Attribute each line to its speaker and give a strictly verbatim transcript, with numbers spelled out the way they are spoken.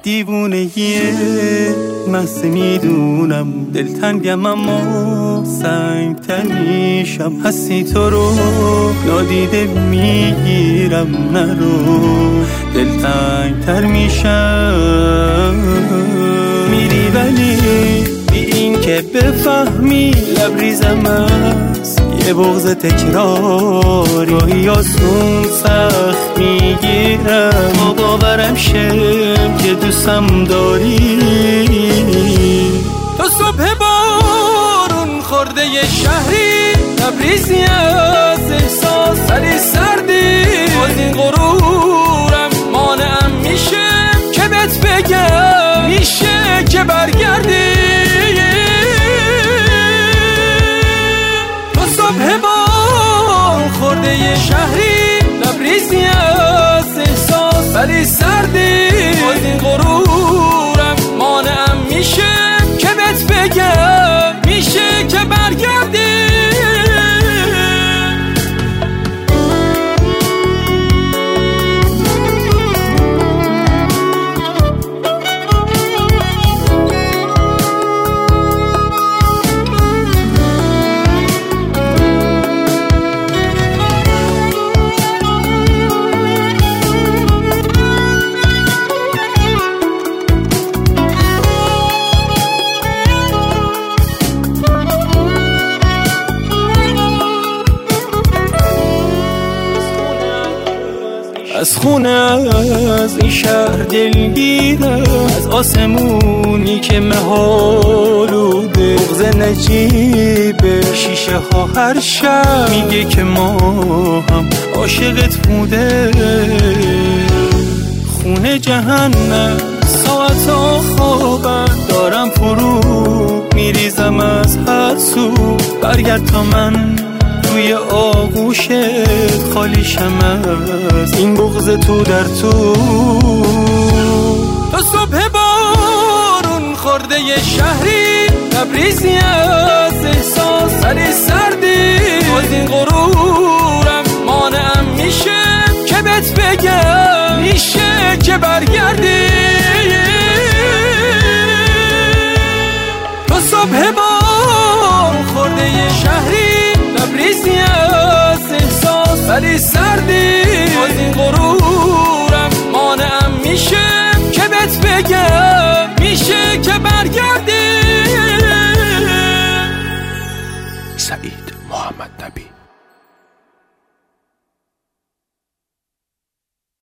Speaker 1: دیوونگیه محض میدونم دلتنگم اما سنگتر میشم هستی تو رو نادیده میگیرم نرو دلتنگتر میشم میری ولی بی این که بفهمی لبریزم است یه بغض تکراری گاهی آسون سخت میگیرم تا باورم شه که دوستم داری تو صبح بارون خورده ی شهری لبریزی از احساس سری سردی باز این غرورم مانعم میشه که بهت بگم میشه که برگردی صبح بارون خورده ی شهری لبریزی از احساس ولی سردی باز این غرورم مانعم میشه که بهت بگم میشه که برگردی از خونه از این شهر دلگیرم از آسمونی که مهالوده بغض نجیبه شیشه ها هر شب میگه که ما هم عاشقت بوده خونه جهنم ساعت ها خوابم دارم فرو میریزم از هر سو برگرد تا من توی آغوشت خالیشم از این بغض تو در تو تو صبح بارون خورده ی شهری لبریزی از احساس سری سردی باز این غرورم مانعم میشه که بهت بگم میشه که برگردی تو صبح بارون خورده ی شهری لبریزی از احساس ولی سردی